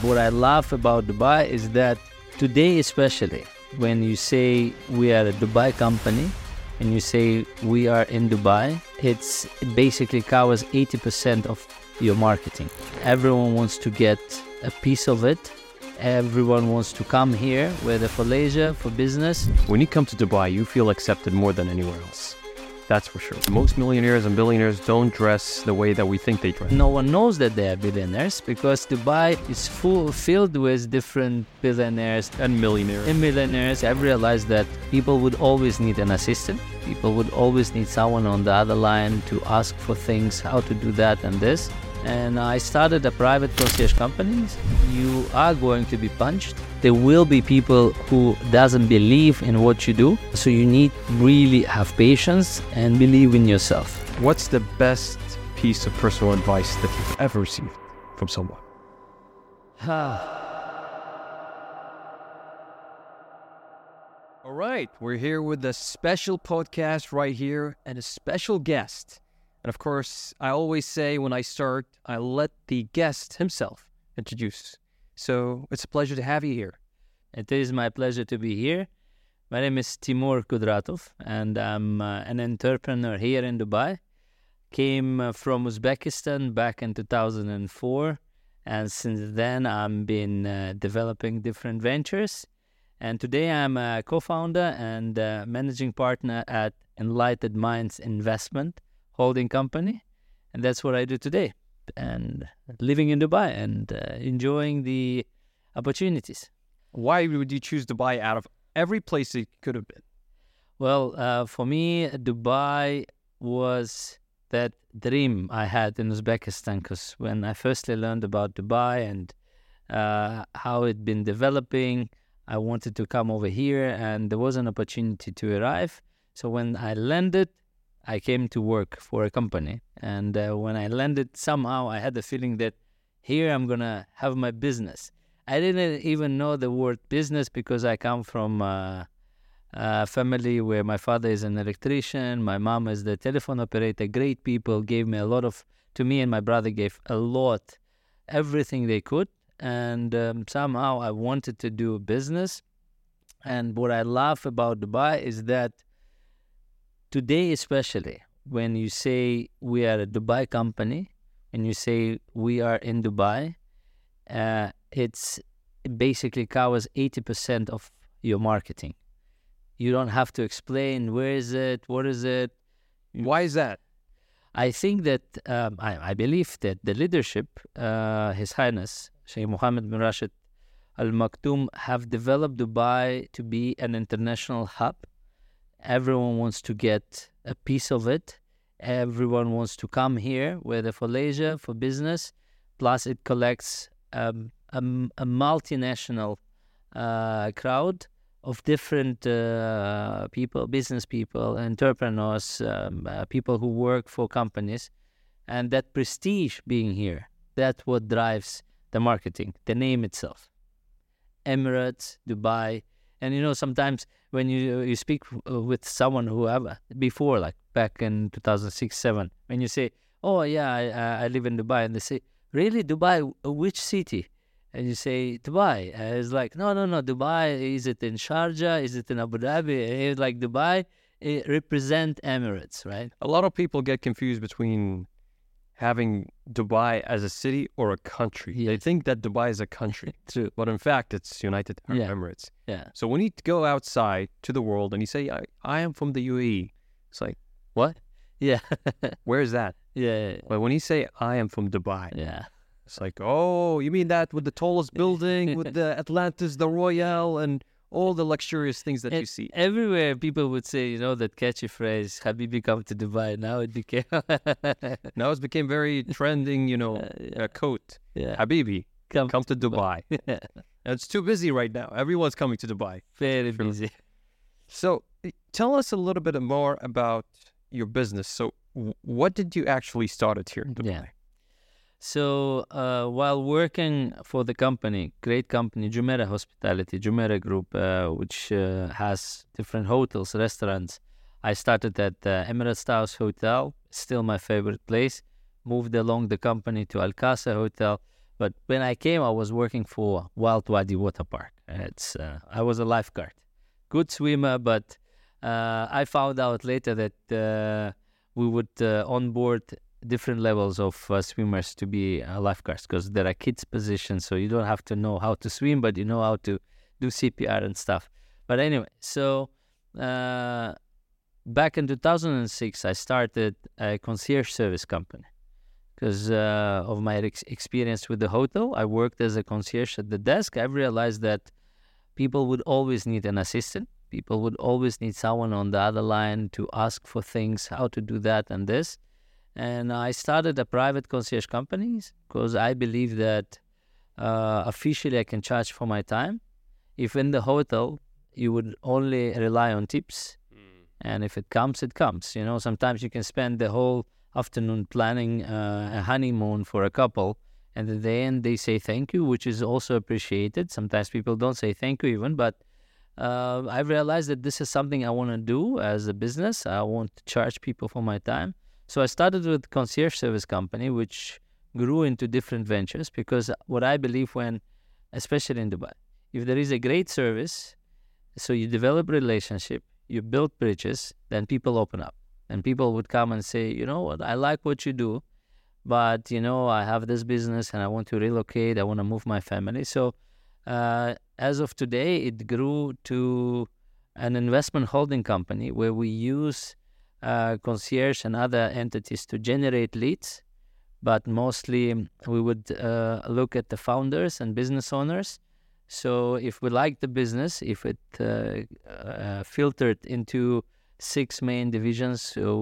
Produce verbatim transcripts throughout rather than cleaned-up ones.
What I love about Dubai is that today especially, when you say we are a Dubai company and you say we are in Dubai, it's, it basically covers eighty percent of your marketing. Everyone wants to get a piece of it. Everyone wants to come here, whether for leisure, for business. When you come to Dubai, you feel accepted more than anywhere else. That's for sure. Most millionaires and billionaires don't dress the way that we think they dress. No one knows that they are billionaires because Dubai is full, filled with different billionaires And millionaires. and millionaires. I've realized that people would always need an assistant. People would always need someone on the other line to ask for things, how to do that and this. And I started a private concierge company. You are going to be punched. There will be people who doesn't believe in what you do. So you need really have patience and believe in yourself. What's the best piece of personal advice that you've ever received from someone? All right, we're here with a special podcast right here and a special guest. And of course, I always say when I start, I let the guest himself introduce. So it's a pleasure to have you here. It is my pleasure to be here. My name is Timur Kudratov, and I'm uh, an entrepreneur here in Dubai. Came uh, from Uzbekistan back in two thousand four, and since then I've been uh, developing different ventures. And today I'm a co-founder and uh, managing partner at Enlightened Minds Investment holding company, and that's what I do today. And living in Dubai and uh, enjoying the opportunities. Why would you choose Dubai out of every place it could have been? Well, uh, for me, Dubai was that dream I had in Uzbekistan, because when I firstly learned about Dubai and uh, how it'd been developing, I wanted to come over here, and there was an opportunity to arrive. So when I landed, I came to work for a company. And uh, when I landed, somehow I had the feeling that here I'm going to have my business. I didn't even know the word business because I come from uh, a family where my father is an electrician, my mom is the telephone operator. Great people gave me a lot of, to me and my brother gave a lot, everything they could. And um, somehow I wanted to do business. And what I love about Dubai is that today especially, when you say we are a Dubai company and you say we are in Dubai, uh, it's it basically covers eighty percent of your marketing. You don't have to explain where is it, what is it. Why is that? I think that, um, I, I believe that the leadership, uh, His Highness, Sheikh Mohammed bin Rashid Al Maktoum, have developed Dubai to be an international hub. Everyone wants to get a piece of it. Everyone wants to come here, whether for leisure, for business. Plus, it collects um, a, a multinational uh, crowd of different uh, people, business people, entrepreneurs, um, uh, people who work for companies. And that prestige being here, that's what drives the marketing, the name itself. Emirates, Dubai. And, you know, sometimes when you you speak with someone who ever before, like back in two thousand six, seven, when you say, oh, yeah, I, I live in Dubai, and they say, really, Dubai, which city? And you say, Dubai. And it's like, no, no, no, Dubai, is it in Sharjah? Is it in Abu Dhabi? And it's like Dubai it represent Emirates, right? A lot of people get confused between having Dubai as a city or a country. Yeah. They think that Dubai is a country. True. But in fact, it's United Arab Yeah. Emirates. Yeah. So when you go outside to the world and you say, I, I am from the U A E, it's like, what? Yeah. Where is that? yeah. Yeah. But when you say, I am from Dubai, Yeah. it's like, oh, you mean that with the tallest building, with the Atlantis, the Royale, and all the luxurious things that you And see. everywhere people would say, you know, that catchy phrase, Habibi, come to Dubai. Now it became... Now it's became very trending, you know, Uh, yeah. uh, quote. yeah. Habibi, Come, come to Dubai. Yeah. And it's too busy right now. Everyone's coming to Dubai. Very Sure. busy. So eh, tell us a little bit more about your business. So w- what did you actually start it here in Dubai? Yeah. So uh, while working for the company, great company, Jumeirah Hospitality, Jumeirah Group, uh, which uh, has different hotels, restaurants, I started at the Emirates Towers Hotel, still my favorite place. Moved along the company to Al Qasa Hotel. But when I came, I was working for Wild Wadi Water Park. It's uh, I was a lifeguard, good swimmer, but uh, I found out later that uh, we would uh, onboard different levels of uh, swimmers to be uh, lifeguards, because there are kids positions, so you don't have to know how to swim, but you know how to do C P R and stuff. But anyway, so uh, back in two thousand six, I started a concierge service company because uh, of my ex- experience with the hotel. I worked as a concierge at the desk. I realized that people would always need an assistant. People would always need someone on the other line to ask for things, how to do that and this. And I started a private concierge company because I believe that uh, officially I can charge for my time. If in the hotel, you would only rely on tips. Mm. And if it comes, it comes. You know, sometimes you can spend the whole afternoon planning uh, a honeymoon for a couple. And at the end, they say thank you, which is also appreciated. Sometimes people don't say thank you even, but uh, I realized that this is something I want to do as a business. I want to charge people for my time. So I started with concierge service company, which grew into different ventures, because what I believe when, especially in Dubai, if there is a great service, so you develop relationship, you build bridges, then people open up. And people would come and say, you know what, I like what you do, but, you know, I have this business and I want to relocate, I want to move my family. So uh, as of today, it grew to an investment holding company where we use uh, concierge and other entities to generate leads, but mostly we would uh, look at the founders and business owners. So if we like the business, if it uh, uh, filtered into six main divisions so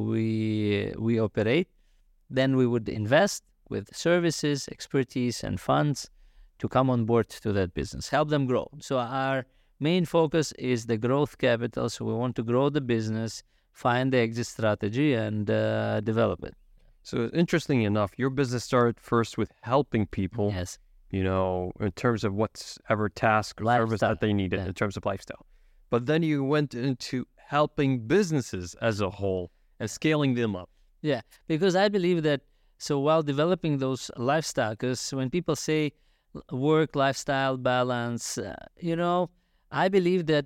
we we operate, then we would invest with services, expertise, and funds to come on board to that business, help them grow. So our main focus is the growth capital. So we want to grow the business, find the exit strategy, and uh, develop it. So interestingly enough, your business started first with helping people. Yes. You know, in terms of whatever task or Lifestyle. service that they needed, yeah. In terms of lifestyle. But then you went into helping businesses as a whole and scaling them up. Yeah, because I believe that, so while developing those lifestyle, because when people say work, lifestyle, balance, uh, you know, I believe that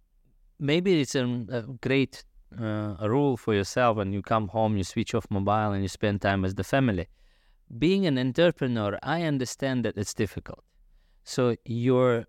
maybe it's a, a great uh, a rule for yourself when you come home, you switch off mobile and you spend time with the family. Being an entrepreneur, I understand that it's difficult. So your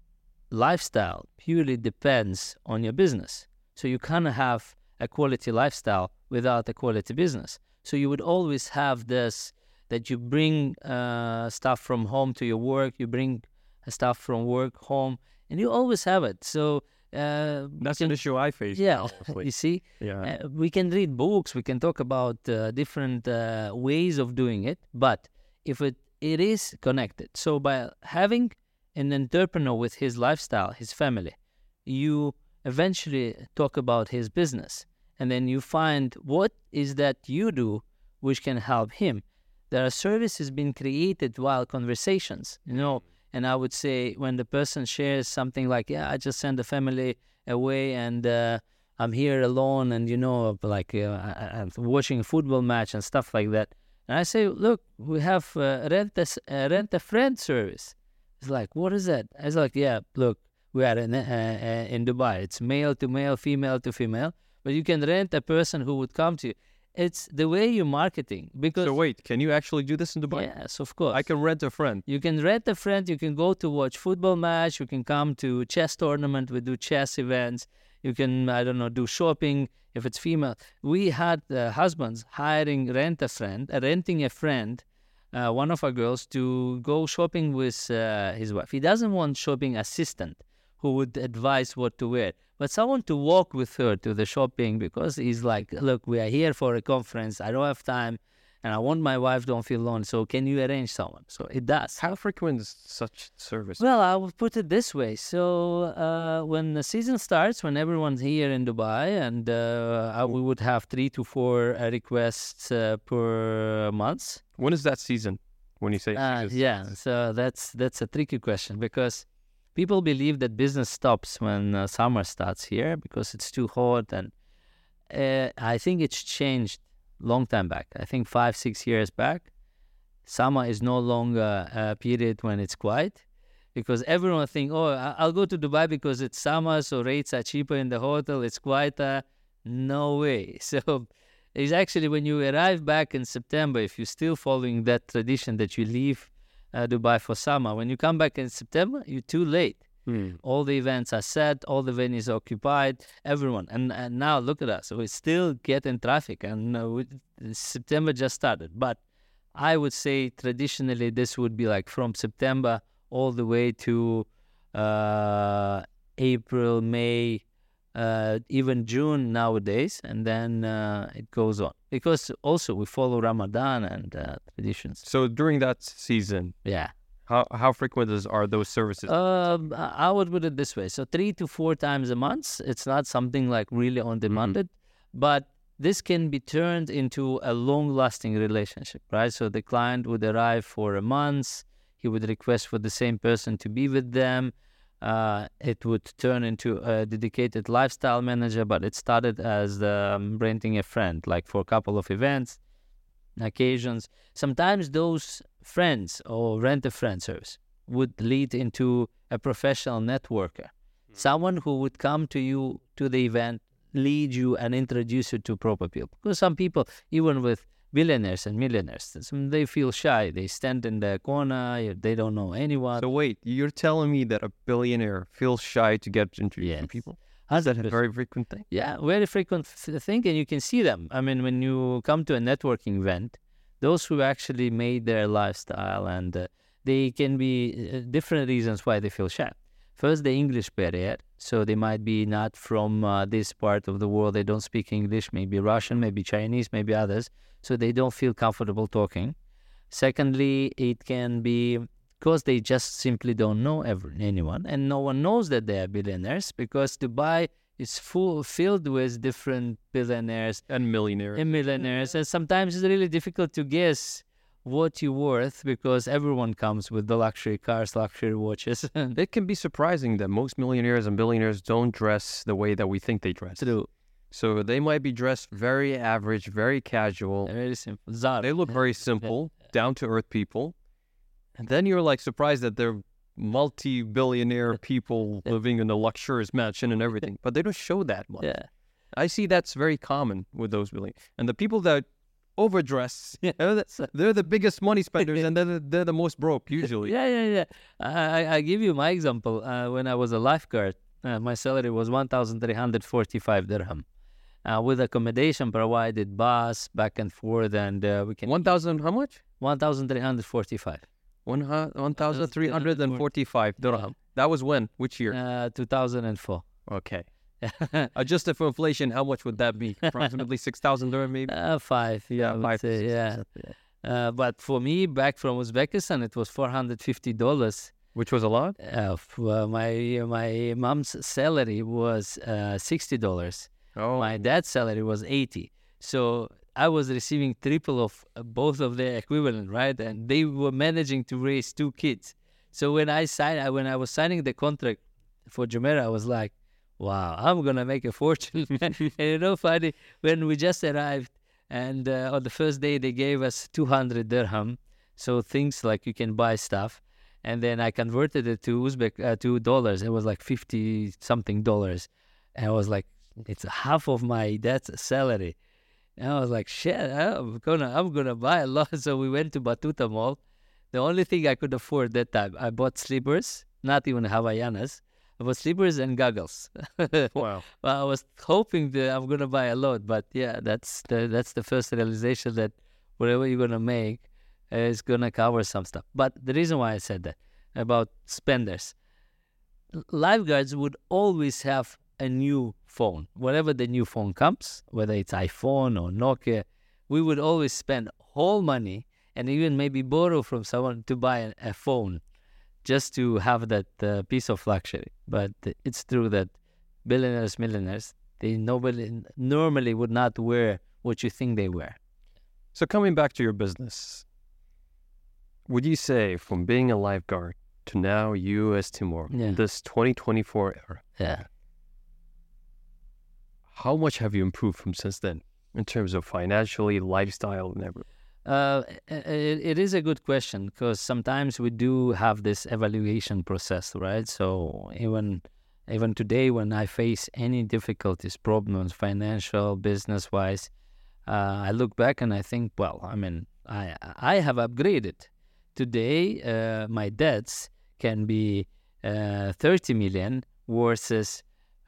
lifestyle purely depends on your business. So you can't have a quality lifestyle without a quality business. So you would always have this, that you bring uh, stuff from home to your work, you bring stuff from work home, and you always have it. So uh, that's can, an issue I face. Yeah, you see, yeah. Uh, we can read books, we can talk about uh, different uh, ways of doing it, but if it, it is connected. So by having an entrepreneur with his lifestyle, his family, you eventually talk about his business, and then you find what is that you do which can help him. There are services being created while conversations, you know, and I would say when the person shares something like, yeah, I just sent the family away and uh, I'm here alone and, you know, like uh, I, I'm watching a football match and stuff like that. And I say, look, we have uh, rent, a, uh, rent a friend service. It's like, what is that? I was like, yeah, look, we are in, uh, uh, in Dubai. It's male to male, female to female, but you can rent a person who would come to you. It's the way you're marketing. Because so wait, can you actually do this in Dubai? Yes, of course. I can rent a friend. You can rent a friend. You can go to watch football match. You can come to chess tournament. We do chess events. You can, I don't know, do shopping if it's female. We had uh, husbands hiring rent a friend, uh, renting a friend, uh, one of our girls, to go shopping with uh, his wife. He doesn't want shopping assistant who would advise what to wear, but someone to walk with her to the shopping, because he's like, look, we are here for a conference. I don't have time and I want my wife don't feel alone. So can you arrange someone? So it does. How frequent is such service? Well, I would put it this way. So uh, when the season starts, when everyone's here in Dubai, and uh, we would have three to four uh, requests uh, per month. When is that season? When you say uh, yeah, so that's that's a tricky question, because people believe that business stops when uh, summer starts here because it's too hot, and uh, I think it's changed long time back. I think five, six years back, summer is no longer a period when it's quiet, because everyone think, oh, I- I'll go to Dubai because it's summer, so rates are cheaper in the hotel, it's quieter. No way. So it's actually when you arrive back in September, if you're still following that tradition that you leave uh, Dubai for summer, when you come back in September, you're too late. Hmm. All the events are set, all the venues are occupied, everyone. And, and now look at us. We still getting traffic, and uh, we, September just started. But I would say traditionally this would be like from September all the way to uh, April, May, uh, even June nowadays. And then uh, it goes on. Because also we follow Ramadan and uh, traditions. So during that season, Yeah. how how frequent is, are those services? Um, I I would put it this way. So three to four times a month. It's not something like really on demanded, but this can be turned into a long-lasting relationship, right? So the client would arrive for a month. He would request for the same person to be with them. Uh, it would turn into a dedicated lifestyle manager, but it started as um, renting a friend, like for a couple of events, occasions. Sometimes those friends or rent a friend service would lead into a professional networker, someone who would come to you to the event, lead you and introduce you to proper people. Because some people, even with billionaires and millionaires, some- they feel shy. They stand in the corner, they don't know anyone. So wait, you're telling me that a billionaire feels shy to get introduced to Yes. people? Is that a one hundred percent. very frequent thing? Yeah, very frequent th- thing, and you can see them. I mean, when you come to a networking event, those who actually made their lifestyle, and uh, they can be uh, different reasons why they feel shy. First, the English barrier. So they might be not from uh, this part of the world. They don't speak English, maybe Russian, maybe Chinese, maybe others. So they don't feel comfortable talking. Secondly, it can be because they just simply don't know ever, anyone, and no one knows that they are billionaires, because Dubai is full filled with different billionaires And millionaire. and millionaires, and sometimes it's really difficult to guess what you're worth, because everyone comes with the luxury cars, luxury watches. It can be surprising that most millionaires and billionaires don't dress the way that we think they dress. True. So they might be dressed very average, very casual. Very simple. Zara. They look very simple, down-to-earth people. And then you're like surprised that they're multi-billionaire people living in a luxurious mansion and everything. But they don't show that much. Yeah. I see that's very common with those billionaires. And the people that overdress, you know, that's- they're the biggest money spenders and they're the, they're the most broke usually. Yeah, yeah, yeah. I, I, I give you my example. Uh, when I was a lifeguard, uh, my salary was one thousand three hundred forty-five dirham. Uh, with accommodation provided, bus, back and forth, and uh, we can... one thousand, how much? one thousand three hundred forty-five. one thousand three hundred forty-five dirham. That was when? Which year? Uh, two thousand four. Okay. Adjusted for inflation, how much would that be? Approximately six thousand dirham maybe? Uh, five, yeah, I would five. say, yeah. Uh, but for me, back from Uzbekistan, it was four hundred fifty dollars. Which was a lot? Uh, f- uh, my my mom's salary was uh, sixty dollars. Oh. My dad's salary was eighty. So I was receiving triple of uh, both of their equivalent, right? And they were managing to raise two kids. So when I signed, I- when I was signing the contract for Jumeirah, I was like, wow, I'm going to make a fortune. And you know, funny, when we just arrived and uh, on the first day they gave us two hundred dirham. So things like you can buy stuff. And then I converted it to Uzbek, uh, to dollars. It was like fifty something dollars. And I was like, it's half of my dad's salary. And I was like, shit, I'm gonna, I'm gonna buy a lot. So we went to Batuta Mall. The only thing I could afford that time, I bought slippers, not even Havaianas. I bought slippers and goggles. Wow. Well, I was hoping that I'm gonna buy a lot, but yeah, that's the that's the first realization that whatever you're gonna make is gonna cover some stuff. But the reason why I said that about spenders, lifeguards would always have a new phone. Whatever the new phone comes, whether it's iPhone or Nokia, we would always spend whole money and even maybe borrow from someone to buy a, a phone just to have that uh, piece of luxury. But it's true that billionaires, millionaires, they nobody, normally would not wear what you think they wear. So coming back to your business, would you say from being a lifeguard to now you as Timur, Yeah. this twenty twenty-four era, Yeah. how much have you improved from since then in terms of financially, lifestyle, and everything? Uh, it, it is a good question because sometimes we do have this evaluation process, right? So even even today, when I face any difficulties, problems, financial, business wise, uh, I look back and I think, well, I mean, I I have upgraded. Today, uh, my debts can be uh, thirty million versus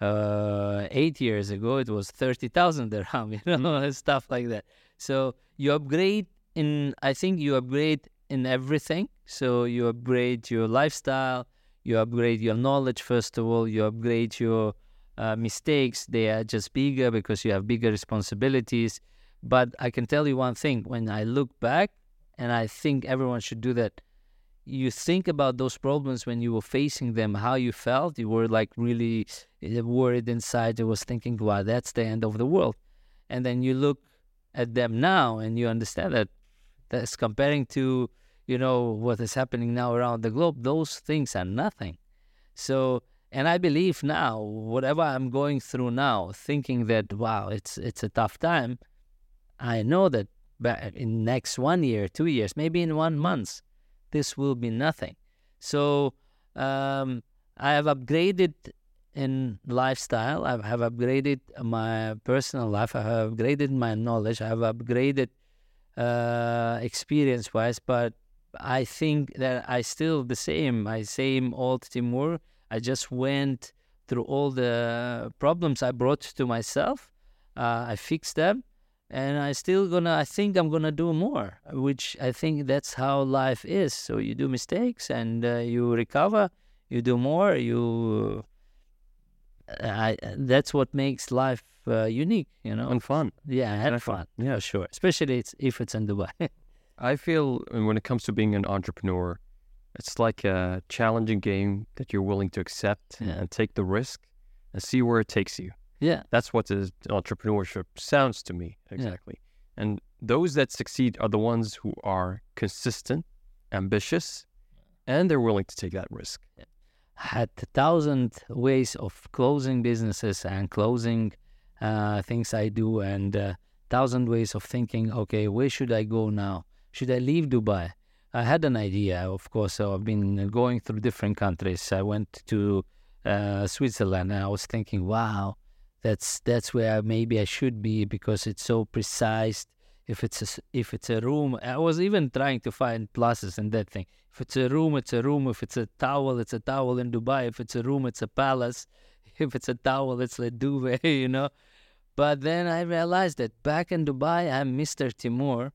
uh, eight years ago it was thirty thousand dirham, you know, stuff like that. So you upgrade in, I think you upgrade in everything. So you upgrade your lifestyle, you upgrade your knowledge, first of all, you upgrade your uh, mistakes. They are just bigger because you have bigger responsibilities. But I can tell you one thing, when I look back, and I think everyone should do that, you think about those problems when you were facing them, how you felt. You were like really worried inside. You was thinking, wow, that's the end of the world. And then you look at them now and you understand that that's comparing to, you know, what is happening now around the globe. Those things are nothing. So, and I believe now, whatever I'm going through now, thinking that, wow, it's it's a tough time, I know that in next one year, two years, maybe in one month, this will be nothing. So um, I have upgraded in lifestyle. I have upgraded my personal life. I have upgraded my knowledge. I have upgraded uh, experience-wise. But I think that I still the same. I same old Timur. I just went through all the problems I brought to myself. Uh, I fixed them. And I still gonna, I think I'm gonna do more, which I think that's how life is. So you do mistakes and uh, you recover, you do more, you, uh, I, that's what makes life uh, unique, you know. And fun. Yeah, I had And fun. fun. Yeah, Yeah. sure. Especially it's, if it's in Dubai. I feel when it comes to being an entrepreneur, it's like a challenging game that you're willing to accept Yeah. and take the risk and see where it takes you. Yeah. That's what the entrepreneurship sounds to me, exactly. Yeah. And those that succeed are the ones who are consistent, ambitious, and they're willing to take that risk. Yeah. Had a thousand ways of closing businesses and closing uh, things I do, and a uh, thousand ways of thinking, okay, where should I go now? Should I leave Dubai? I had an idea, of course. So I've been going through different countries. I went to uh, Switzerland, and I was thinking, wow, That's that's where maybe I should be because it's so precise. If it's a, if it's a room, I was even trying to find pluses in that thing. If it's a room, it's a room. If it's a towel, it's a towel in Dubai. If it's a room, it's a palace. If it's a towel, it's a duvet, you know. But then I realized that back in Dubai, I'm Mister Timur.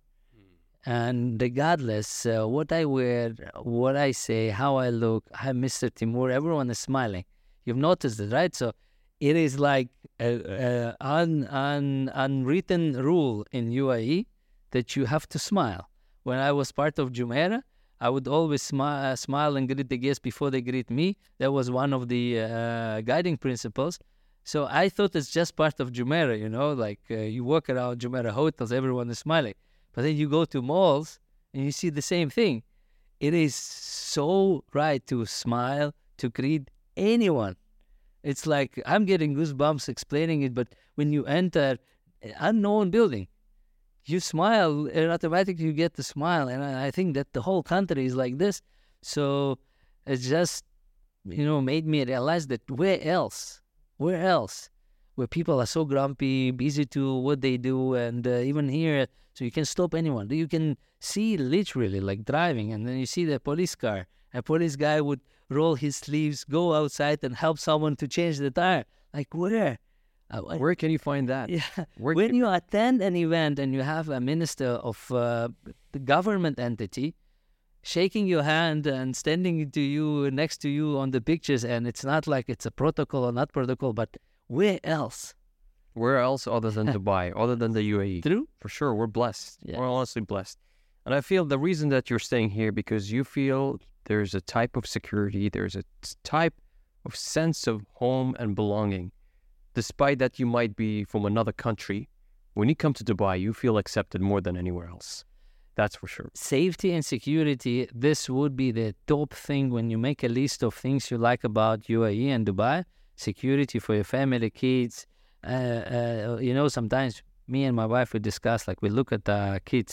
And regardless uh, what I wear, what I say, how I look, I'm Mister Timur. Everyone is smiling. You've noticed it, right? So it is like an un, un, unwritten rule in U A E that you have to smile. When I was part of Jumeirah, I would always smi- smile and greet the guests before they greet me. That was one of the uh, guiding principles. So I thought it's just part of Jumeirah, you know, like uh, you walk around Jumeirah hotels, everyone is smiling. But then you go to malls and you see the same thing. It is so right to smile, to greet anyone. It's like I'm getting goosebumps explaining it, but when you enter an unknown building, you smile and automatically you get the smile. And I, I think that the whole country is like this. So it just, you know, made me realize that where else, where else, where people are so grumpy, busy to what they do, and uh, even here, so you can stop anyone. You can see literally like driving, and then you see the police car. A police guy would roll his sleeves, go outside and help someone to change the tire. Like where? Uh, Where can you find that? Yeah. Where when can... you attend an event and you have a minister of uh, the government entity shaking your hand and standing to you next to you on the pictures, and it's not like it's a protocol or not protocol, but where else? Where else other than Dubai, other than the U A E? True. For sure, we're blessed. Yeah. We're honestly blessed. And I feel the reason that you're staying here because you feel there's a type of security, there's a type of sense of home and belonging. Despite that you might be from another country, when you come to Dubai, you feel accepted more than anywhere else. That's for sure. Safety and security, this would be the top thing when you make a list of things you like about U A E and Dubai. Security for your family, kids. Uh, uh, you know, sometimes me and my wife, we discuss, like we look at the kids.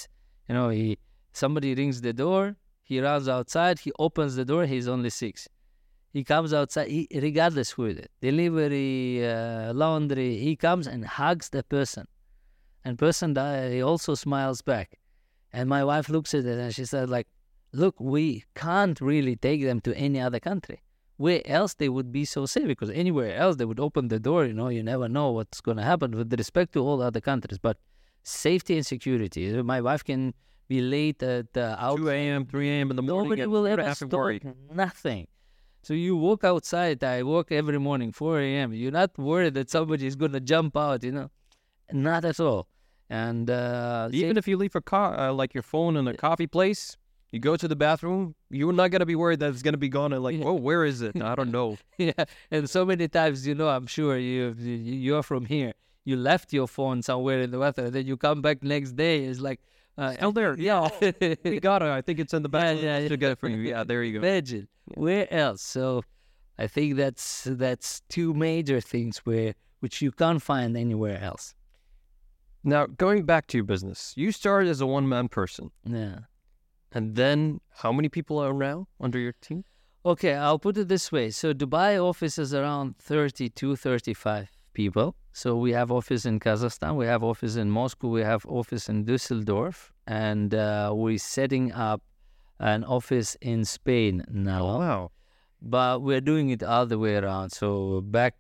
You know, he somebody rings the door, he runs outside, he opens the door, he's only six. He comes outside, he, regardless who it is, delivery, uh, laundry, he comes and hugs the person. And person, uh, he also smiles back. And my wife looks at it and she said, like, look, we can't really take them to any other country. Where else they would be so safe? Because anywhere else they would open the door, you know, you never know what's going to happen with respect to all other countries. But safety and security, my wife can be late at uh, out. two a.m., three a.m. in the morning. Nobody will ever stop, nothing. So you walk outside, I walk every morning, four a.m. You're not worried that somebody is going to jump out, you know. Not at all. And uh, even if you leave a car, uh, like your phone in a coffee place, you go to the bathroom, you're not going to be worried that it's going to be gone. And like, yeah. oh, where is it? I don't know. Yeah. And so many times, you know, I'm sure you, you're from here. You left your phone somewhere in the weather. Then you come back next day. It's like, uh, still there. Yeah. We got it. I think it's in the bathroom. Yeah, yeah, to get it for you. Yeah, there you go. Imagine. Yeah. Where else? So I think that's that's two major things where which you can't find anywhere else. Now, going back to your business, you started as a one-man person. Yeah. And then how many people are now under your team? Okay, I'll put it this way. So Dubai office is around thirty-two, thirty-five people. So we have office in Kazakhstan, we have office in Moscow, we have office in Düsseldorf, and uh, we're setting up an office in Spain now. Oh, wow. But we're doing it all the way around. So back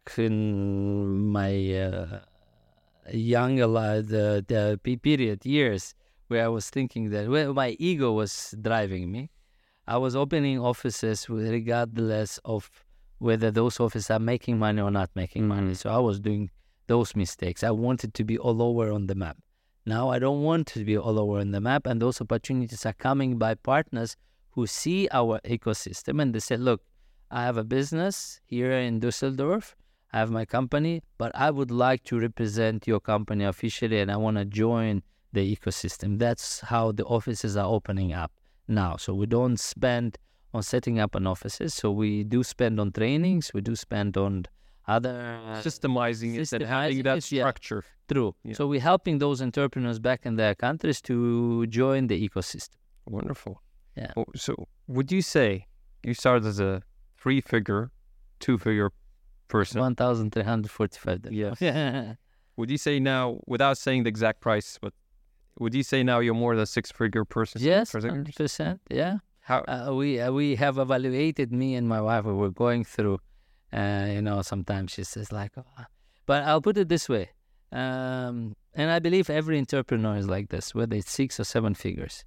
in my uh, younger life, the, the period, years, where I was thinking that, well, my ego was driving me. I was opening offices regardless of whether those offices are making money or not making money. So I was doing those mistakes. I wanted to be all over on the map. Now I don't want to be all over on the map, and those opportunities are coming by partners who see our ecosystem and they say, look, I have a business here in Düsseldorf, I have my company, but I would like to represent your company officially and I want to join the ecosystem. That's how the offices are opening up now. So we don't spend on setting up an offices. So we do spend on trainings. We do spend on other... Uh, systemizing it and having that structure. Yeah, true. Yeah. So we're helping those entrepreneurs back in their countries to join the ecosystem. Wonderful. Yeah. Well, so would you say you started as a three-figure, two-figure person? one thousand three hundred forty-five dollars. Yes. Yeah. Would you say now, without saying the exact price, but would you say now you're more than a six-figure person? Yes, one hundred percent. Yeah. How? Uh, we uh, we have evaluated, me and my wife, we were going through, uh, you know, sometimes she says like, oh. But I'll put it this way. Um, and I believe every entrepreneur is like this, whether it's six or seven figures.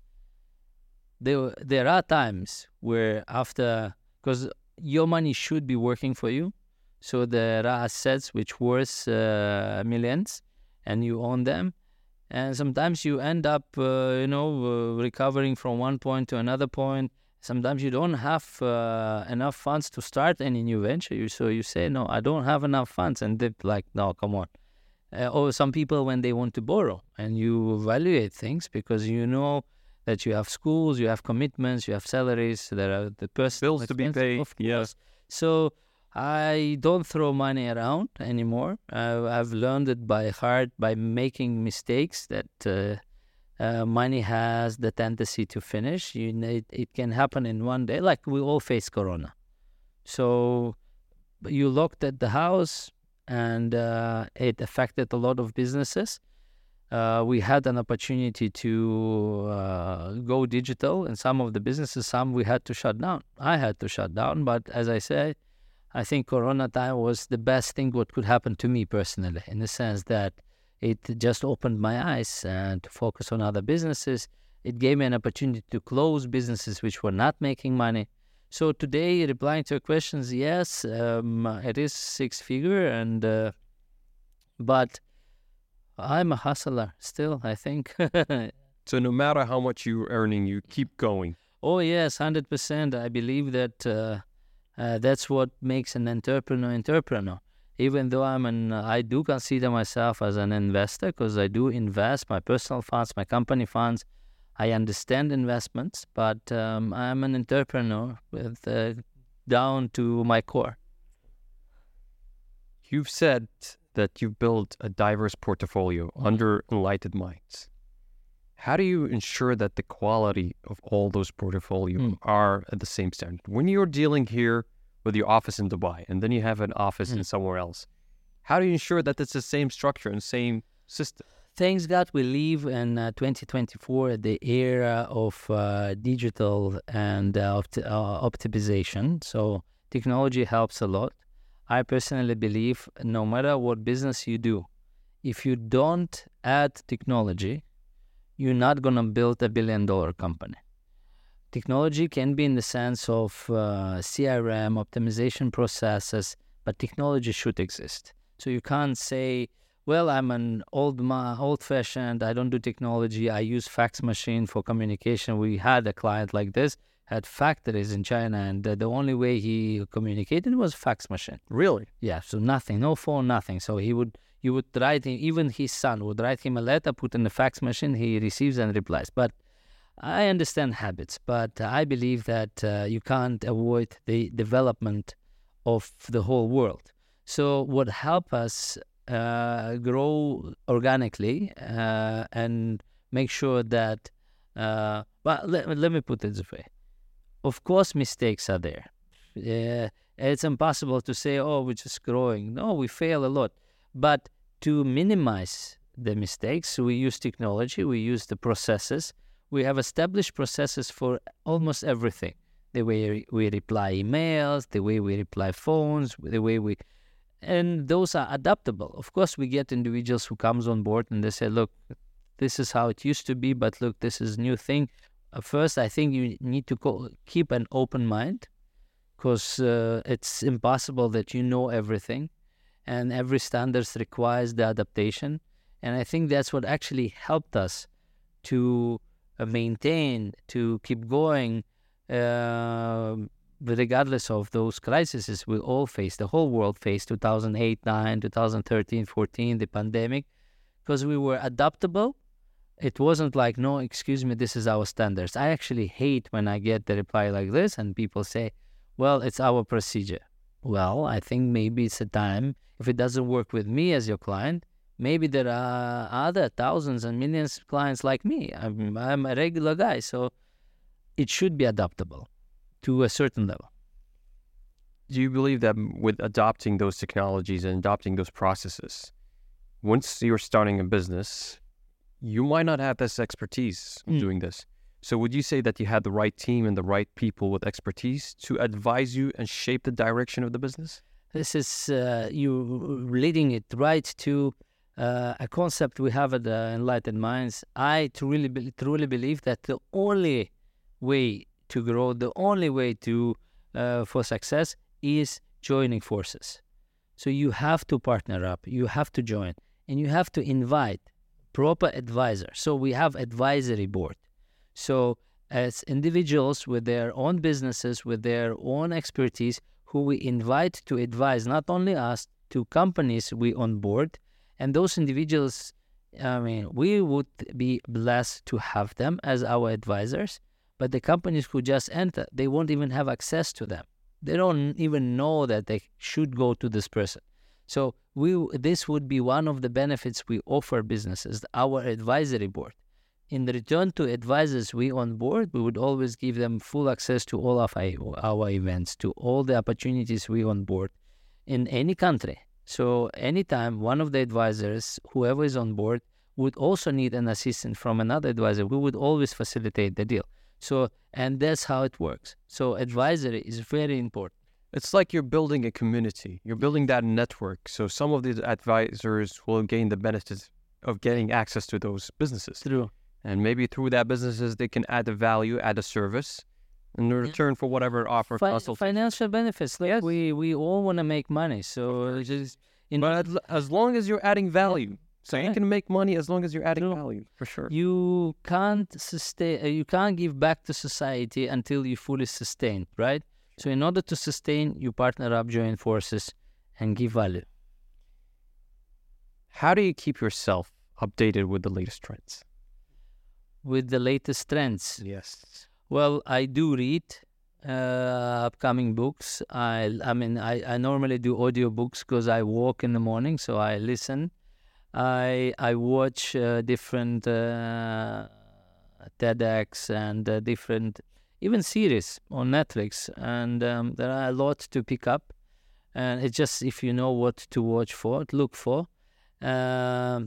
There, there are times where after, because your money should be working for you. So there are assets which worth uh, millions and you own them. And sometimes you end up, uh, you know, uh, recovering from one point to another point. Sometimes you don't have uh, enough funds to start any new venture. You, so you say, no, I don't have enough funds. And they're like, no, come on. Uh, or some people when they want to borrow and you evaluate things because you know that you have schools, you have commitments, you have salaries, there are the personal bills to be paid. Yes. So I don't throw money around anymore. Uh, I've learned it by heart by making mistakes that uh, uh, money has the tendency to finish. You need, it can happen in one day, like we all face Corona. So you looked at the house and uh, it affected a lot of businesses. Uh, we had an opportunity to uh, go digital in some of the businesses. Some we had to shut down. I had to shut down, but as I said, I think Corona time was the best thing what could happen to me personally, in the sense that it just opened my eyes and to focus on other businesses. It gave me an opportunity to close businesses which were not making money. So today, replying to your questions, yes, um, it is six figure, and uh, but I'm a hustler still, I think. So no matter how much you're earning, you keep going. Oh yes, one hundred percent. I believe that. Uh, Uh, that's what makes an entrepreneur entrepreneur. Even though I'm an, uh, I do consider myself as an investor because I do invest my personal funds, my company funds. I understand investments, but um, I'm an entrepreneur with uh, down to my core. You've said that you've built a diverse portfolio under Enlightened Minds. How do you ensure that the quality of all those portfolio Mm. are at the same standard? When you're dealing here with your office in Dubai and then you have an office in Mm. somewhere else, how do you ensure that it's the same structure and same system? Thanks God, we live in uh, twenty twenty-four, the era of uh, digital and uh, opt- uh, optimization. So technology helps a lot. I personally believe no matter what business you do, if you don't add technology, you're not going to build a billion dollar company. Technology can be in the sense of uh, C R M, optimization processes, but technology should exist. So you can't say, well, I'm an old ma- old-fashioned, I don't do technology, I use fax machine for communication. We had a client like this, had factories in China, and uh, the only way he communicated was fax machine. Really? Yeah, so nothing, no phone, nothing. So he would, you would write him, even his son would write him a letter, put in the fax machine, he receives and replies. But I understand habits, but I believe that uh, you can't avoid the development of the whole world. So what help us uh, grow organically uh, and make sure that, uh, well, let, let me put it this way. Of course, mistakes are there. Uh, it's impossible to say, oh, we're just growing. No, we fail a lot. But to minimize the mistakes, we use technology, we use the processes. We have established processes for almost everything. The way we reply emails, the way we reply phones, the way we... And those are adaptable. Of course, we get individuals who comes on board and they say, look, this is how it used to be, but look, this is a new thing. Uh, first, I think you need to co- keep an open mind because uh, it's impossible that you know everything and every standards requires the adaptation. And I think that's what actually helped us to uh, maintain, to keep going, uh, regardless of those crises we all faced, the whole world faced, two thousand eight, nine, two thousand thirteen, fourteen, the pandemic, because we were adaptable. It wasn't like, no, excuse me, this is our standards. I actually hate when I get the reply like this and people say, well, it's our procedure. Well, I think maybe it's a time, if it doesn't work with me as your client, maybe there are other thousands and millions of clients like me. I'm, I'm a regular guy, so it should be adaptable to a certain level. Do you believe that with adopting those technologies and adopting those processes, once you're starting a business, you might not have this expertise of Mm. doing this. So would you say that you had the right team and the right people with expertise to advise you and shape the direction of the business? This is uh, you leading it right to uh, a concept we have at uh, Enlightened Minds. I truly, be- truly believe that the only way to grow, the only way to uh, for success is joining forces. So you have to partner up, you have to join, and you have to invite proper advisors. So we have advisory board. So as individuals with their own businesses, with their own expertise, who we invite to advise not only us, to companies we onboard, and those individuals, I mean, we would be blessed to have them as our advisors, but the companies who just enter, they won't even have access to them. They don't even know that they should go to this person. So we this would be one of the benefits we offer businesses, our advisory board. In return to advisors we onboard, we would always give them full access to all of our, our events, to all the opportunities we onboard in any country. So anytime one of the advisors, whoever is on board, would also need an assistant from another advisor, we would always facilitate the deal. So, and that's how it works. So advisory is very important. It's like you're building a community. You're building that network. So some of these advisors will gain the benefits of getting access to those businesses. True. And maybe through that businesses, they can add a value, add a service in return for whatever offer. Fi- consultation. financial benefits. Like Yes. we, we all want to make money. So it's just in, But as- as long as you're adding value, so you Correct. can make money as long as you're adding True. value, for sure. you can't sustain, uh, you can't give back to society until you fully sustain, right? So in order to sustain, you partner up, join forces, and give value. How do you keep yourself updated with the latest trends? With the latest trends. Yes. Well, I do read uh, upcoming books. I, I mean, I, I normally do audio books because I walk in the morning, so I listen. I I watch uh, different uh, TEDx and uh, different, even series on Netflix. And um, there are a lot to pick up. And it's just if you know what to watch for, look for. Um,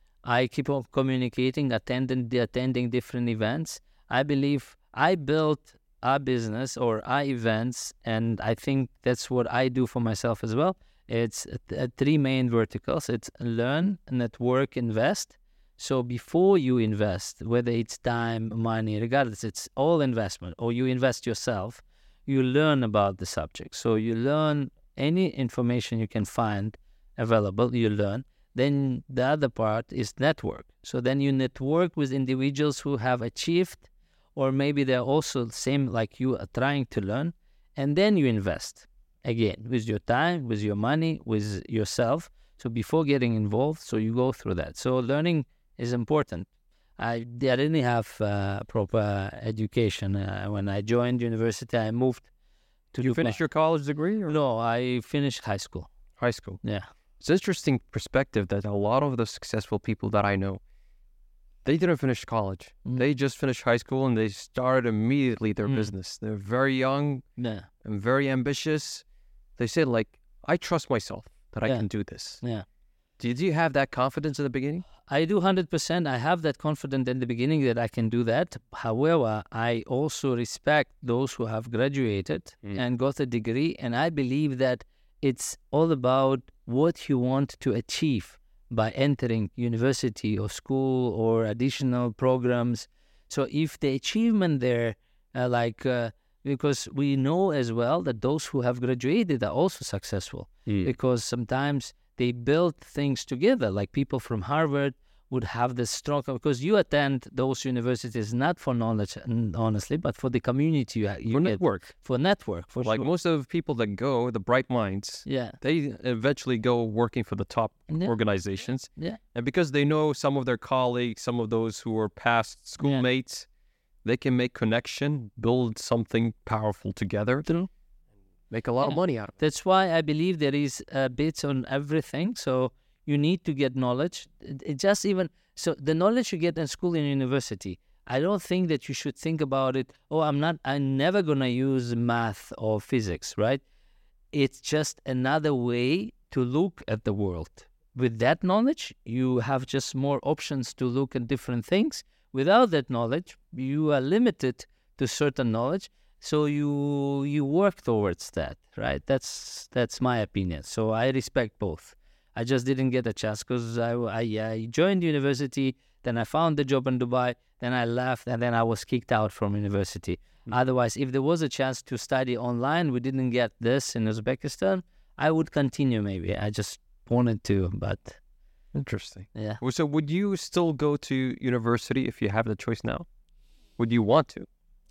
I keep on communicating, attending, attending different events. I believe I built our business or our events, and I think that's what I do for myself as well. It's uh, three main verticals. It's learn, network, invest. So before you invest, whether it's time, money, regardless, it's all investment, or you invest yourself, you learn about the subject. So you learn any information you can find available, you learn. Then the other part is network. So then you network with individuals who have achieved, or maybe they're also the same like you are trying to learn. And then you invest again with your time, with your money, with yourself. So before getting involved, so you go through that. So learning is important. I, I didn't have uh, proper education. Uh, when I joined university, I moved to... You finished your college degree? Or? No, I finished high school. High school. Yeah. It's an interesting perspective that a lot of the successful people that I know, they didn't finish college. Mm. They just finished high school and they started immediately their mm. business. They're very young yeah. and very ambitious. They said, like, I trust myself that yeah. I can do this. Yeah. Did you have that confidence in the beginning? I do one hundred percent. I have that confidence in the beginning that I can do that. However, I also respect those who have graduated mm. and got a degree. And I believe that it's all about what you want to achieve by entering university or school or additional programs. So if the achievement there, uh, like, uh, because we know as well that those who have graduated are also successful mm. because sometimes they build things together, like people from Harvard would have this strong, because you attend those universities not for knowledge, honestly, but for the community you, you for get, network. For network, for like sure. Most of the people that go, the bright minds, yeah, they eventually go working for the top yeah. organizations. Yeah. And because they know some of their colleagues, some of those who were past schoolmates, yeah. they can make connection, build something powerful together. True. Make a lot yeah. of money out of it. That's why I believe there is uh, bits on everything. So you need to get knowledge. It, it just even, so the knowledge you get in school and university, I don't think that you should think about it, oh, I'm not, I'm never going to use math or physics, right? It's just another way to look at the world. With that knowledge, you have just more options to look at different things. Without that knowledge, you are limited to certain knowledge. So you you work towards that, right? That's that's my opinion. So I respect both. I just didn't get a chance because I, I, I joined university, then I found the job in Dubai, then I left, and then I was kicked out from university. Mm-hmm. Otherwise, if there was a chance to study online, we didn't get this in Uzbekistan, I would continue maybe. I just wanted to, but... Interesting. Yeah. So would you still go to university if you have the choice now? Would you want to?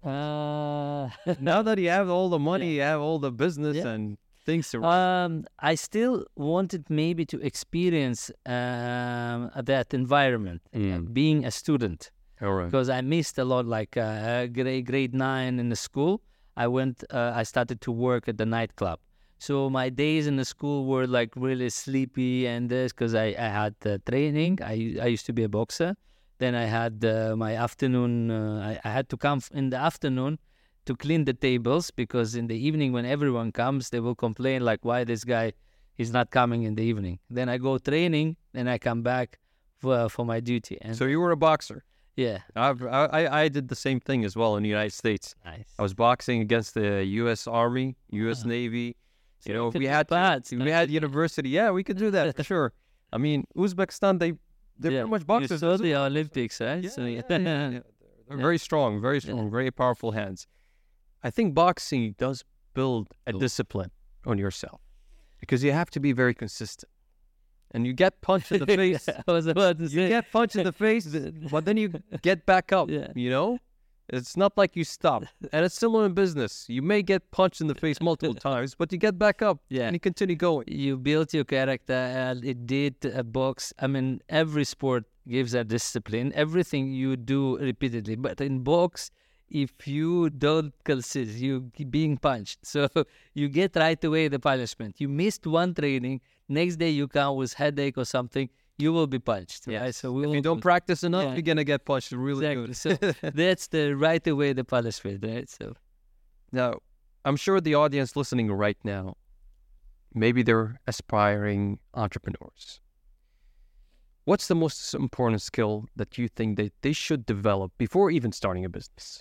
Uh, now that you have all the money, yeah. you have all the business yeah. and things to... Um, I still wanted maybe to experience um, that environment, mm. uh, being a student. All right. Because I missed a lot, like uh, grade, grade nine in the school. I went, uh, I started to work at the nightclub. So my days in the school were like really sleepy and this, because I, I had uh, training. I, I used to be a boxer. Then I had uh, my afternoon, uh, I, I had to come in the afternoon to clean the tables, because in the evening when everyone comes, they will complain like, why this guy is not coming in the evening. Then I go training, then I come back for, for my duty. And so you were a boxer? Yeah. I've, I I did the same thing as well in the United States. Nice. I was boxing against the U S Army, U S Oh. Navy. So you know, you if could we do had pads, we nice. had university. Yeah, we could do that for sure. I mean, Uzbekistan, they they're yeah. pretty much boxers. You saw the Olympics, right? Yeah, So, yeah, yeah, yeah. They're Yeah. very strong, very strong, Yeah. very powerful hands. I think boxing does build a Cool. discipline on yourself, because you have to be very consistent. And you get punched in the face. I was about to You say. get punched in the face, but then you get back up, Yeah. you know? It's not like you stop. And it's similar in business. You may get punched in the face multiple times, but you get back up Yeah. and you continue going. You built your character, and it did a box. I mean, every sport gives a discipline. Everything you do repeatedly. But in box, if you don't consist, you being punched. So you get right away the punishment. You missed one training, next day you come with headache or something, you will be punched. Yes. Right? So we if will, you don't practice enough, yeah. you're gonna get punched really exactly. good. So that's the right way the punishment, right? So now, I'm sure the audience listening right now, maybe they're aspiring entrepreneurs. What's the most important skill that you think that they should develop before even starting a business?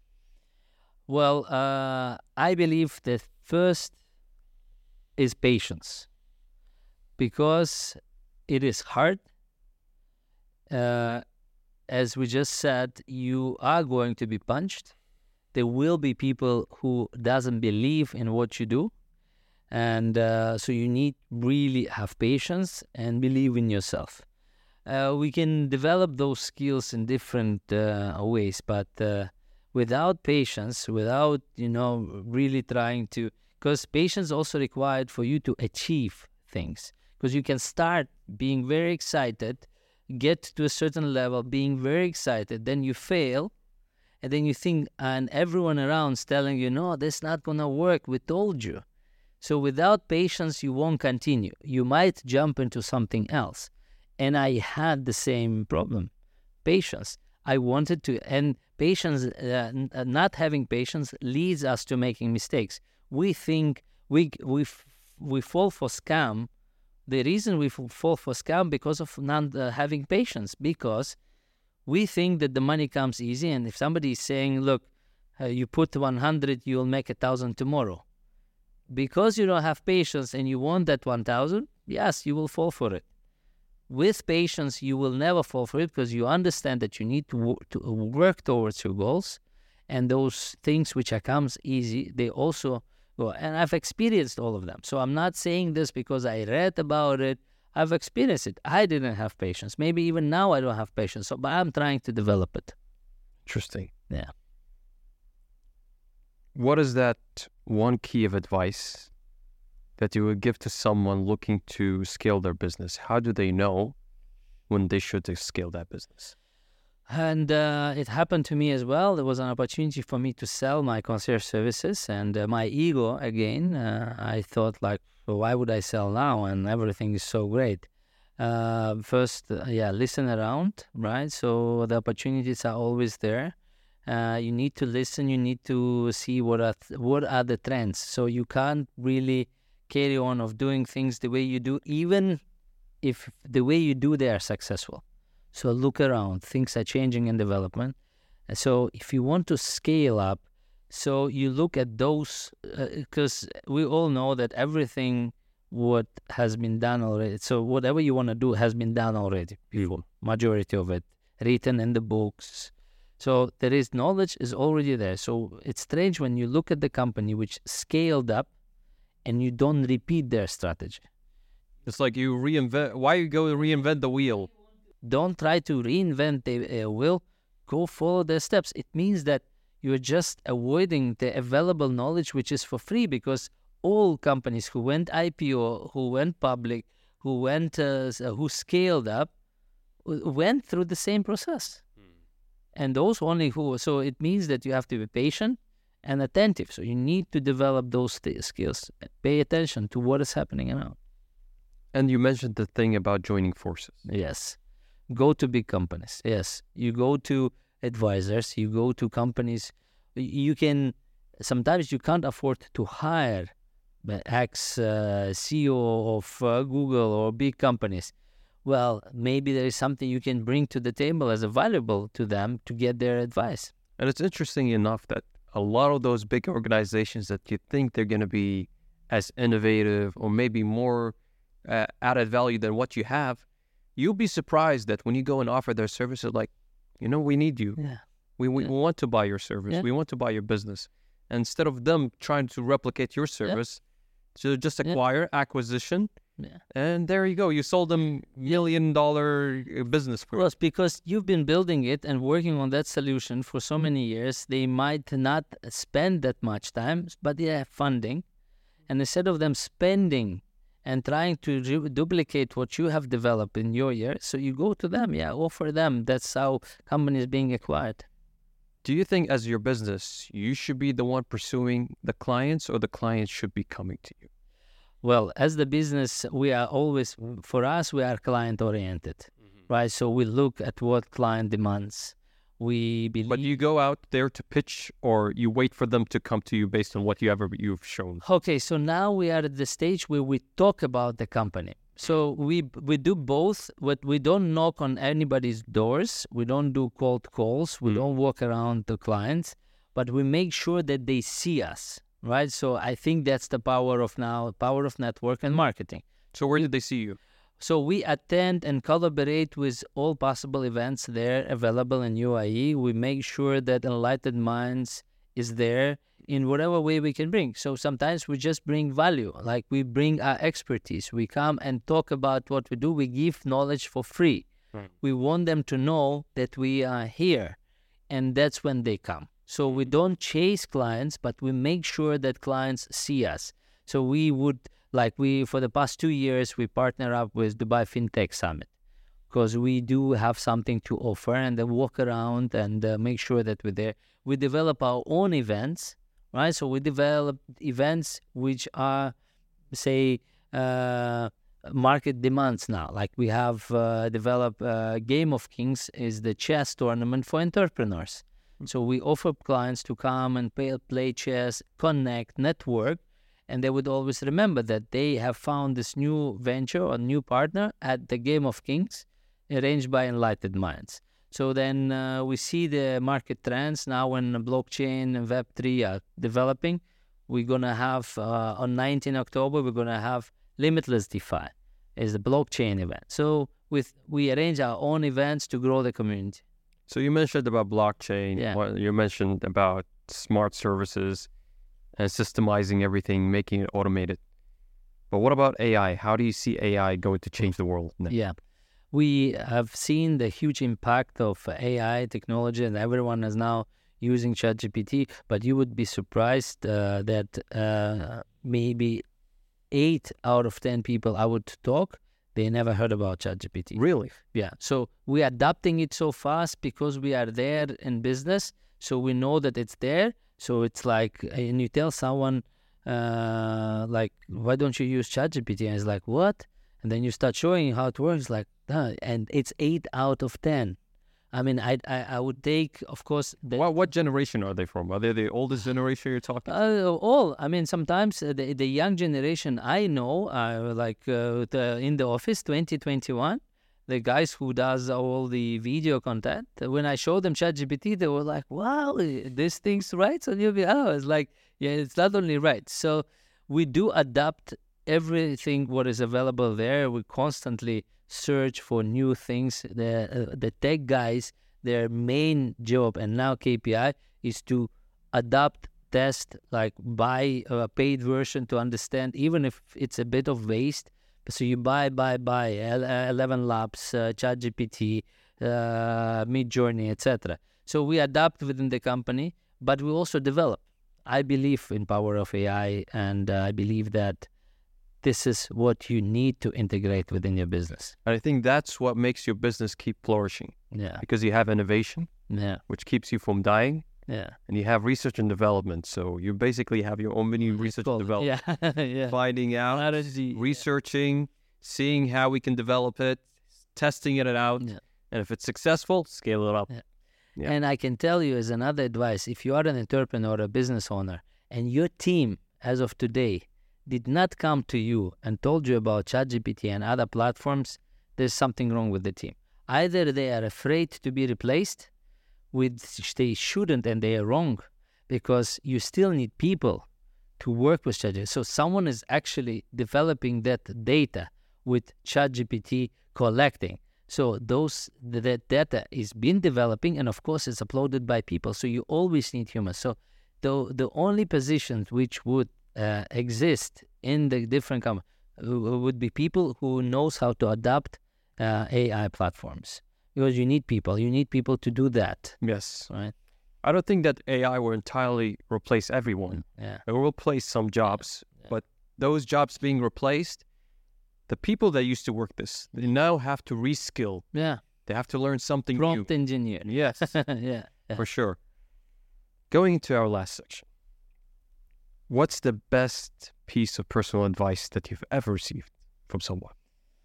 Well, uh, I believe that first is patience, because it is hard. Uh, as we just said, you are going to be punched. There will be people who doesn't believe in what you do. And uh, so you need really have patience and believe in yourself. Uh, we can develop those skills in different uh, ways, but uh, without patience, without, you know, really trying to, because patience also required for you to achieve things, because you can start being very excited, get to a certain level, being very excited, then you fail, and then you think, and everyone around's telling you, no, that's not going to work, we told you. So without patience, you won't continue. You might jump into something else. And I had the same problem, patience. I wanted to, and patience, uh, n- uh, not having patience leads us to making mistakes. We think we we f- we fall for scam. The reason we f- fall for scam because of not uh, having patience, because we think that the money comes easy, and if somebody is saying, look, uh, you put one hundred, you'll make a thousand tomorrow. Because you don't have patience and you want that one thousand, yes, you will fall for it. With patience, you will never fall for it, because you understand that you need to, wo- to work towards your goals, and those things which are comes easy, they also go. And I've experienced all of them. So I'm not saying this because I read about it. I've experienced it. I didn't have patience. Maybe even now I don't have patience. So, but I'm trying to develop it. Interesting. Yeah. What is that one key of advice that you would give to someone looking to scale their business? How do they know when they should scale that business? And uh, it happened to me as well. There was an opportunity for me to sell my concierge services, and uh, my ego again. Uh, I thought, like, well, why would I sell now? And everything is so great. Uh, first, uh, yeah, listen around, right? So the opportunities are always there. Uh, you need to listen. You need to see what are th- what are the trends. So you can't really carry on of doing things the way you do, even if the way you do they are successful. So look around. Things are changing in development. And so if you want to scale up, so you look at those, because uh, we all know that everything what has been done already. So whatever you want to do has been done already before. Majority of it written in the books. So there is knowledge is already there. So it's strange when you look at the company which scaled up and you don't repeat their strategy. It's like you reinvent. Why you go reinvent the wheel? Don't try to reinvent the uh, wheel. Go follow their steps. It means that you're just avoiding the available knowledge which is for free, because all companies who went I P O, who went public, who went, uh, who scaled up, went through the same process. Hmm. And those only who, so it means that you have to be patient and attentive. So you need to develop those th- skills. Pay attention to what is happening around. And you mentioned the thing about joining forces. Yes. Go to big companies. Yes. You go to advisors, you go to companies. You can, sometimes you can't afford to hire the ex uh, C E O of uh, Google or big companies. Well, maybe there is something you can bring to the table as a valuable to them to get their advice. And it's interesting enough that a lot of those big organizations that you think they're going to be as innovative or maybe more uh, added value than what you have, you'll be surprised that when you go and offer their services, like, you know, we need you. Yeah. We we Yeah. want to buy your service. Yeah. We want to buy your business. And instead of them trying to replicate your service, so just acquire, yeah. acquisition, yeah. and there you go. You sold them million dollar business. Well, because you've been building it and working on that solution for so many years, they might not spend that much time, but they have funding. And instead of them spending and trying to re- duplicate what you have developed in your year, so you go to them, yeah, offer them. That's how companies being acquired. Do you think as your business, you should be the one pursuing the clients or the clients should be coming to you? Well, as the business, we are always, for us, we are client oriented, mm-hmm. right? So we look at what client demands. We believe. But you go out there to pitch, or you wait for them to come to you based on what you ever you've shown? Okay, so now we are at the stage where we talk about the company. So we we do both, but we don't knock on anybody's doors. We don't do cold calls. We mm. don't walk around to clients, but we make sure that they see us, right? So I think that's the power of now, power of network and marketing. So where did they see you? So we attend and collaborate with all possible events there available in U A E. We make sure that Enlightened Minds is there in whatever way we can bring. So sometimes we just bring value, like we bring our expertise. We come and talk about what we do. We give knowledge for free. Right. We want them to know that we are here, and that's when they come. So we don't chase clients, but we make sure that clients see us. So we would, like we, for the past two years, we partner up with Dubai FinTech Summit because we do have something to offer, and then walk around and uh, make sure that we're there. We develop our own events, right? So we develop events which are, say, uh, market demands now. Like we have uh, developed uh, Game of Kings is the chess tournament for entrepreneurs. So we offer clients to come and play, play chess, connect, network, and they would always remember that they have found this new venture or new partner at the Game of Kings arranged by Enlightened Minds. So then uh, we see the market trends now when blockchain and Web three are developing. We're going to have, uh, on nineteenth of October, we're going to have Limitless DeFi as the blockchain event. So with we arrange our own events to grow the community. So you mentioned about blockchain. Yeah. You mentioned about smart services and systemizing everything, making it automated. But what about A I? How do you see A I going to change the world next? Yeah. We have seen the huge impact of A I technology, and everyone is now using ChatGPT, but you would be surprised uh, that uh, maybe eight out of ten people I would talk, they never heard about ChatGPT. Really? Yeah. So we're adapting it so fast because we are there in business, so we know that it's there. So it's like, and you tell someone, uh, like, why don't you use ChatGPT? And it's like, what? And then you start showing how it works, like, huh, and it's eight out of ten. I mean, I I, I would take, of course. The, what what generation are they from? Are they the oldest generation you're talking? Uh, all. I mean, sometimes uh, the the young generation I know, uh, like uh, the, in the office, twenty twenty-one, the guys who does all the video content. When I show them ChatGPT, they were like, "Wow, this thing's right." So you'll be, oh, it's like, yeah, it's not only right. So we do adapt everything what is available there. We constantly search for new things. The uh, the tech guys, their main job and now K P I is to adapt, test, like buy a paid version to understand, even if it's a bit of waste. So you buy, buy, buy Eleven Labs, uh, ChatGPT, uh, Midjourney, et cetera. So we adapt within the company, but we also develop. I believe in power of A I, and uh, I believe that this is what you need to integrate within your business. And I think that's what makes your business keep flourishing. Yeah. Because you have innovation, yeah, which keeps you from dying. Yeah. And you have research and development. So you basically have your own mini research and development. Yeah. yeah. Finding out, Strategy, researching, yeah. seeing how we can develop it, testing it out. Yeah. And if it's successful, scale it up. Yeah. Yeah. And I can tell you as another advice, if you are an entrepreneur or a business owner and your team as of today did not come to you and told you about ChatGPT and other platforms, there's something wrong with the team. Either they are afraid to be replaced, which they shouldn't, and they are wrong, because you still need people to work with ChatGPT. So someone is actually developing that data with ChatGPT collecting. So those that data is being developing, and of course it's uploaded by people. So you always need humans. So the the only positions which would uh, exist in the different companies would be people who knows how to adapt uh, A I platforms. Because you need people. You need people to do that. Yes. Right? I don't think that A I will entirely replace everyone. Yeah. It will replace some jobs, yeah. Yeah. But those jobs being replaced, the people that used to work this, they now have to reskill. Yeah. They have to learn something Prompt new. Prompt engineer. Yes. yeah, yeah. For sure. Going into our last section. What's the best piece of personal advice that you've ever received from someone?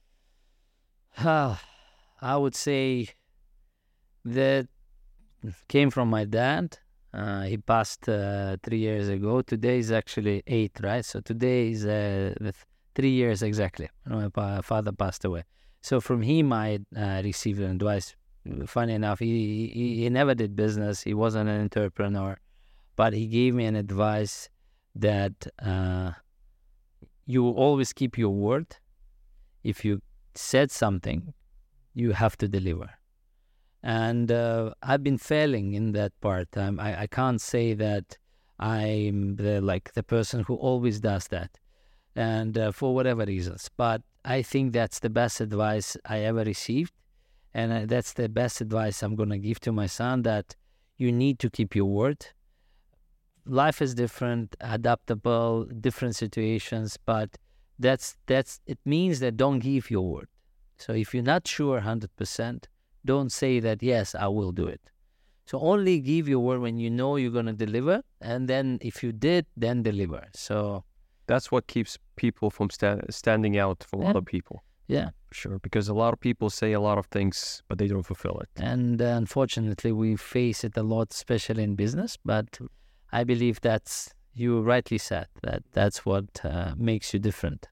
Ah, I would say that came from my dad. Uh, he passed uh, three years ago. Today is actually eight, right? So today is uh, the th- three years exactly when my pa- father passed away. So from him, I uh, received advice. Funny enough, he, he he never did business. He wasn't an entrepreneur, but he gave me an advice that uh, you always keep your word. If you said something, you have to deliver. And uh, I've been failing in that part. Um, I, I can't say that I'm the, like the person who always does that, and uh, for whatever reasons. But I think that's the best advice I ever received, and uh, that's the best advice I'm going to give to my son, that you need to keep your word. Life is different, adaptable, different situations, but that's that's it means that don't give your word. So if you're not sure one hundred percent, don't say that, yes, I will do it. So only give your word when you know you're going to deliver, and then if you did, then deliver. So that's what keeps people from sta- standing out from yeah. other people. Yeah. Sure, because a lot of people say a lot of things, but they don't fulfill it. And uh, unfortunately, we face it a lot, especially in business. But I believe that's, you rightly said, that that's what uh, makes you different.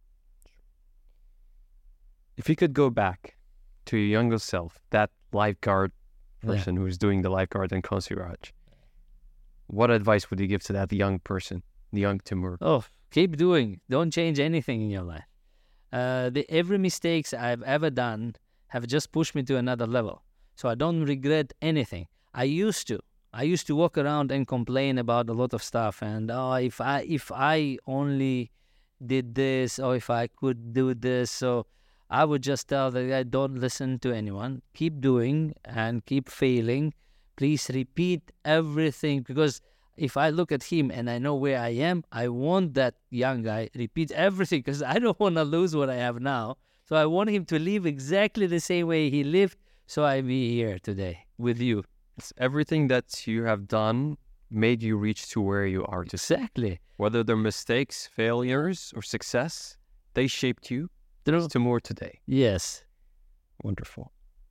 If you could go back to your younger self, that lifeguard person Yeah. who was doing the lifeguard and concierge, what advice would you give to that young person, the young Timur? Oh, keep doing. Don't change anything in your life. Uh, the, every mistakes I've ever done have just pushed me to another level. So I don't regret anything. I used to. I used to walk around and complain about a lot of stuff. And oh, if I if I only did this, or if I could do this, so I would just tell the guy, don't listen to anyone. Keep doing and keep failing. Please repeat everything, because if I look at him and I know where I am, I want that young guy repeat everything, because I don't want to lose what I have now. So I want him to live exactly the same way he lived, so I be here today with you. It's everything that you have done made you reach to where you are today. Exactly. Whether they're mistakes, failures, or success, they shaped you True. to more today. Yes. Wonderful.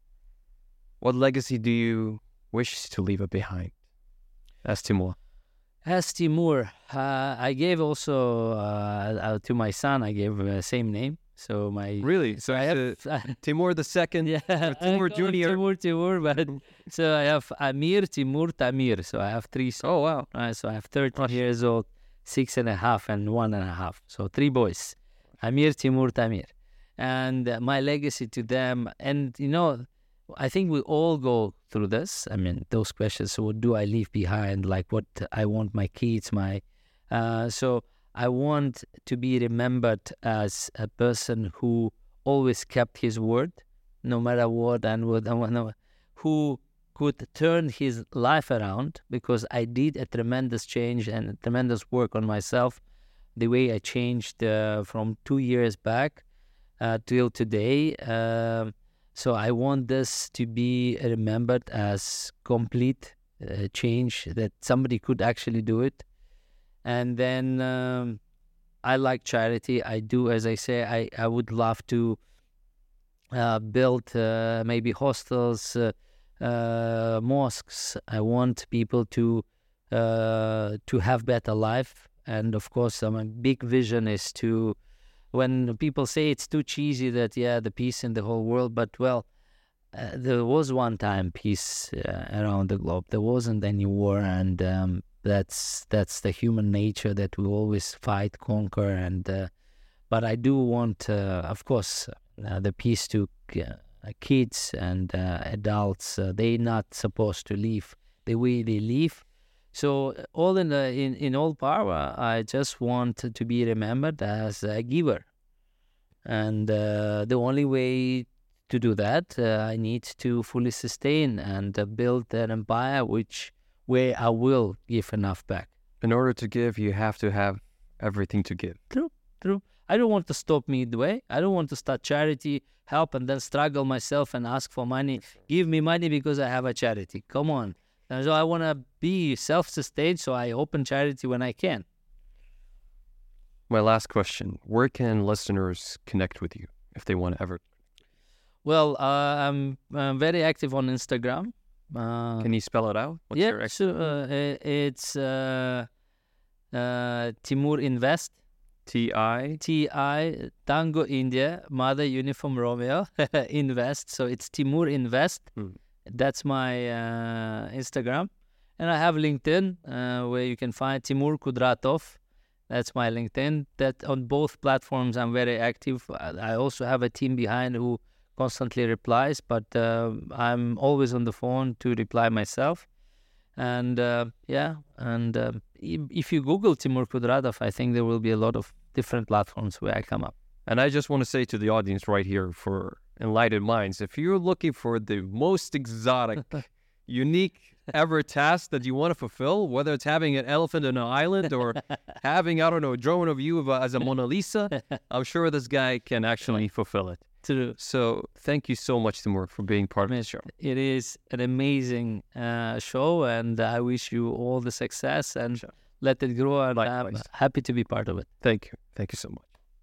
What legacy do you wish to leave it behind as Timur? As Timur, uh, I gave also uh, uh, to my son, I gave the uh, same name. So my Really? So I have uh, Timur the second, yeah, Timur I call him Junior. Timur, Timur, but so I have Amir, Timur, Tamir. So I have three sons. Oh wow! Right, so I have thirteen years old, six and a half, and one and a half. So three boys, Amir, Timur, Tamir, and uh, my legacy to them. And you know, I think we all go through this. I mean, those questions. So what do I leave behind? Like what I want my kids, my uh, so. I want to be remembered as a person who always kept his word, no matter what and what, and who could turn his life around, because I did a tremendous change and a tremendous work on myself, the way I changed uh, from two years back uh, till today. Uh, so I want this to be remembered as complete uh, change, that somebody could actually do it. And then um, I like charity. I do, as I say, I, I would love to uh, build uh, maybe hostels, uh, uh, mosques. I want people to uh, to have better life. And of course, uh, my big vision is to, when people say it's too cheesy that, yeah, the peace in the whole world, but well, uh, there was one time peace uh, around the globe. There wasn't any war, and um, That's that's the human nature, that we always fight, conquer, and uh, but I do want, uh, of course, uh, the peace to uh, kids and uh, adults. Uh, they're not supposed to live the way they live. So all in the, in in all power, I just want to be remembered as a giver, and uh, the only way to do that, uh, I need to fully sustain and uh, build an empire which. Where I will give enough back. In order to give, you have to have everything to give. True, true. I don't want to stop midway. I don't want to start charity, help, and then struggle myself and ask for money. Give me money because I have a charity. Come on. And so I want to be self-sustained, so I open charity when I can. My last question, where can listeners connect with you if they want to ever? Well, uh, I'm uh, very active on Instagram. Uh, Can you spell it out? What's yeah, your ex- so, uh, i- it's uh, uh, Timur Invest. T I? T I Tango India Mother Uniform Romeo Invest. So it's Timur Invest. Hmm. That's my uh, Instagram, and I have LinkedIn uh, where you can find Timur Kudratov. That's my LinkedIn. That on both platforms I'm very active. I I also have a team behind who constantly replies, but uh, I'm always on the phone to reply myself. And uh, yeah, and uh, i- if you Google Timur Kudratov, I think there will be a lot of different platforms where I come up. And I just want to say to the audience right here for Enlightened Minds, if you're looking for the most exotic, unique ever task that you want to fulfill, whether it's having an elephant on an island or having, I don't know, a drawing of you of a- as a Mona Lisa, I'm sure this guy can actually fulfill it. True. So thank you so much, Timur, for being part of the show. It is an amazing uh, show, and I wish you all the success and Sure. let it grow. And I'm Likewise. happy to be part of it. Thank you. Thank you so much.